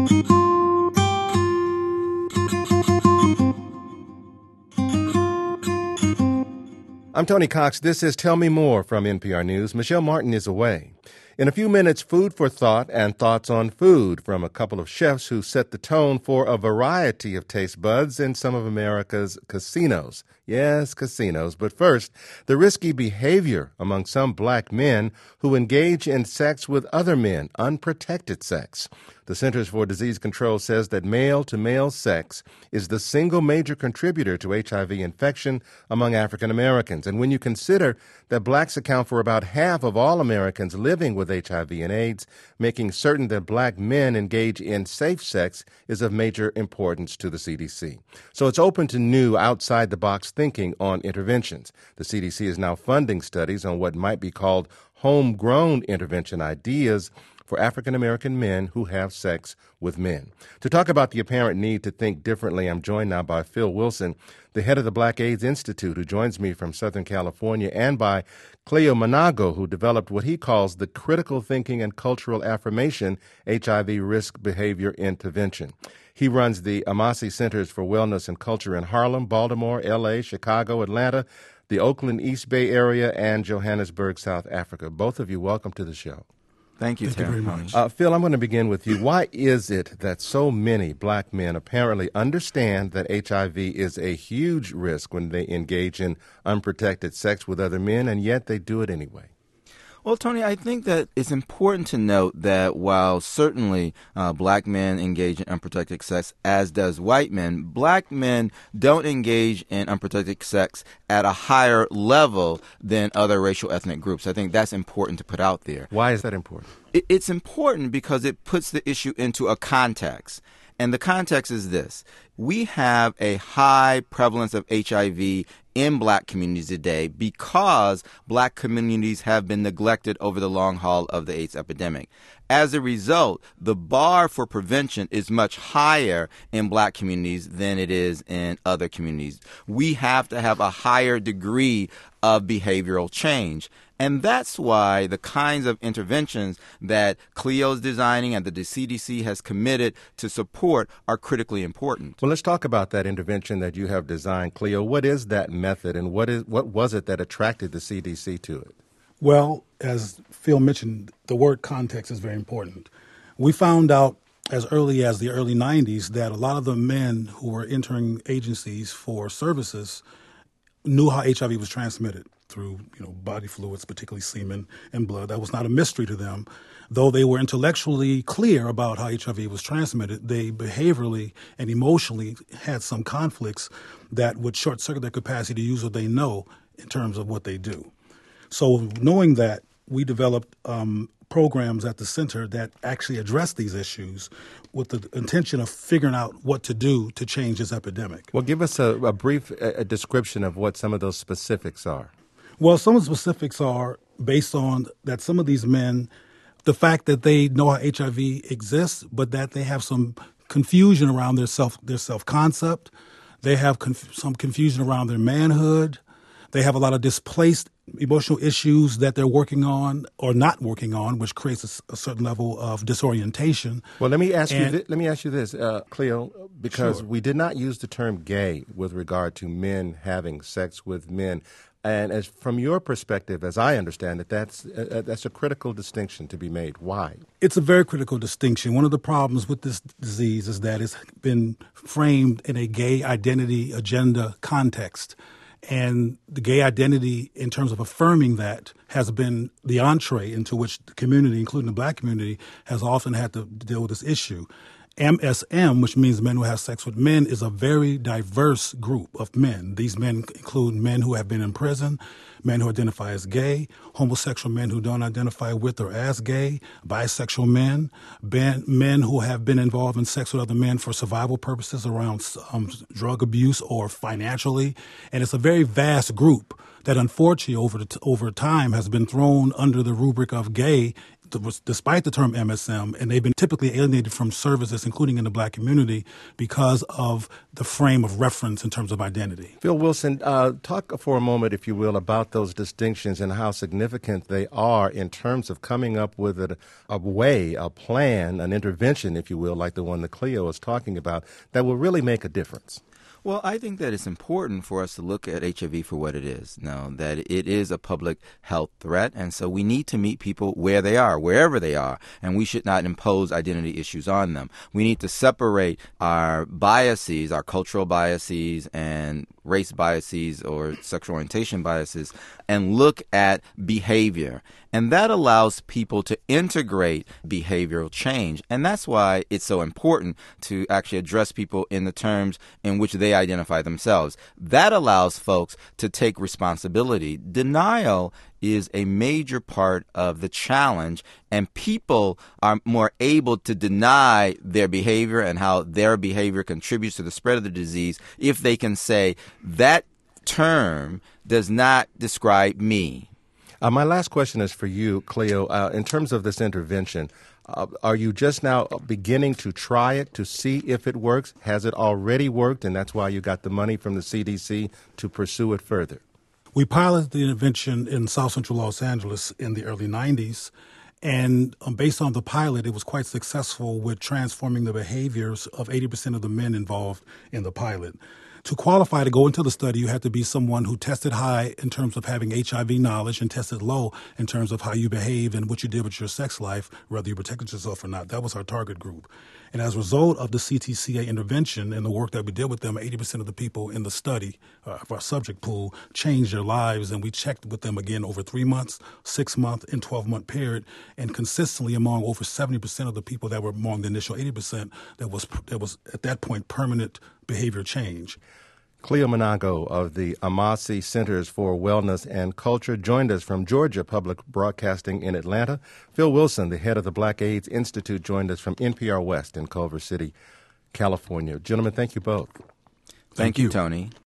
I'm Tony Cox. This is Tell Me More from NPR News. Michelle Martin is away. In a few minutes, food for thought and thoughts on food from a couple of chefs who set the tone for a variety of taste buds in some of America's casinos. Yes, casinos. But first, the risky behavior among some black men who engage in sex with other men, unprotected sex. The Centers for Disease Control says that male-to-male sex is the single major contributor to HIV infection among African Americans. And when you consider that blacks account for about half of all Americans living with HIV and AIDS, making certain that black men engage in safe sex is of major importance to the CDC. So it's open to new outside-the-box thinking on interventions. The CDC is now funding studies on what might be called homegrown intervention ideas for African-American men who have sex with men. To talk about the apparent need to think differently, I'm joined now by Phil Wilson, the head of the Black AIDS Institute, who joins me from Southern California, and by Cleo Manago, who developed what he calls the Critical Thinking and Cultural Affirmation HIV Risk Behavior Intervention. He runs the Amasi Centers for Wellness and Culture in Harlem, Baltimore, L.A., Chicago, Atlanta, the Oakland East Bay area, and Johannesburg, South Africa. Both of you, welcome to the show. Thank you very much. Phil, I'm going to begin with you. Why is it that so many black men apparently understand that HIV is a huge risk when they engage in unprotected sex with other men, and yet they do it anyway? Well, Tony, I think that it's important to note that while certainly black men engage in unprotected sex, as does white men, black men don't engage in unprotected sex at a higher level than other racial ethnic groups. I think that's important to put out there. Why is that important? It's important because it puts the issue into a context. And the context is this. We have a high prevalence of HIV in black communities today because black communities have been neglected over the long haul of the AIDS epidemic. As a result, the bar for prevention is much higher in black communities than it is in other communities. We have to have a higher degree of behavioral change. And that's why the kinds of interventions that Cleo's designing and that the CDC has committed to support are critically important. Well, let's talk about that intervention that you have designed, Cleo. What is that method, and what was it that attracted the CDC to it? Well, as Phil mentioned, the word context is very important. We found out as early as the early 90s that a lot of the men who were entering agencies for services knew how HIV was transmitted through, body fluids, particularly semen and blood. That was not a mystery to them. Though they were intellectually clear about how HIV was transmitted, they behaviorally and emotionally had some conflicts that would short-circuit their capacity to use what they know in terms of what they do. So knowing that, we developed programs at the center that actually address these issues with the intention of figuring out what to do to change this epidemic. Well, give us a brief description of what some of those specifics are. Well, some of the specifics are based on that some of these men, the fact that they know how HIV exists, but that they have some confusion around their self-concept. They have some confusion around their manhood. They have a lot of displaced emotional issues that they're working on or not working on, which creates a certain level of disorientation. Well, let me ask you this, Cleo, because Sure. we did not use the term gay with regard to men having sex with men. And as from your perspective, as I understand it, that's a critical distinction to be made. Why? It's a very critical distinction. One of the problems with this disease is that it's been framed in a gay identity agenda context. And the gay identity, in terms of affirming that, has been the entree into which the community, including the black community, has often had to deal with this issue. MSM, which means men who have sex with men, is a very diverse group of men. These men include men who have been in prison, men who identify as gay, homosexual men who don't identify with or as gay, bisexual men, men who have been involved in sex with other men for survival purposes around drug abuse or financially. And it's a very vast group that unfortunately over time has been thrown under the rubric of gay despite the term MSM, and they've been typically alienated from services, including in the Black community, because of the frame of reference in terms of identity. Phil Wilson, talk for a moment, if you will, about those distinctions and how significant they are in terms of coming up with a way, a plan, an intervention, if you will, like the one that Cleo is talking about, that will really make a difference. Well, I think that it's important for us to look at HIV for what it is, that it is a public health threat, and so we need to meet people where they are, wherever they are, and we should not impose identity issues on them. We need to separate our biases, our cultural biases and race biases or sexual orientation biases, and look at behavior. And that allows people to integrate behavioral change. And that's why it's so important to actually address people in the terms in which they identify themselves. That allows folks to take responsibility. Denial is a major part of the challenge, and people are more able to deny their behavior and how their behavior contributes to the spread of the disease if they can say, that term does not describe me. My last question is for you, Cleo. In terms of this intervention, are you just now beginning to try it to see if it works? Has it already worked, and that's why you got the money from the CDC to pursue it further? We piloted the intervention in South Central Los Angeles in the early 90s, and based on the pilot, it was quite successful with transforming the behaviors of 80% of the men involved in the pilot. To qualify to go into the study, you had to be someone who tested high in terms of having HIV knowledge and tested low in terms of how you behaved and what you did with your sex life, whether you protected yourself or not. That was our target group. And as a result of the CTCA intervention and the work that we did with them, 80% of the people in the study of our subject pool changed their lives, and we checked with them again over 3 months, 6 month, and 12-month period, and consistently among over 70% of the people that were among the initial 80%, there was at that point permanent behavior change. Cleo Manago of the Amasi Centers for Wellness and Culture joined us from Georgia Public Broadcasting in Atlanta. Phil Wilson, the head of the Black AIDS Institute, joined us from NPR West in Culver City, California. Gentlemen, thank you both. Thank you, Tony.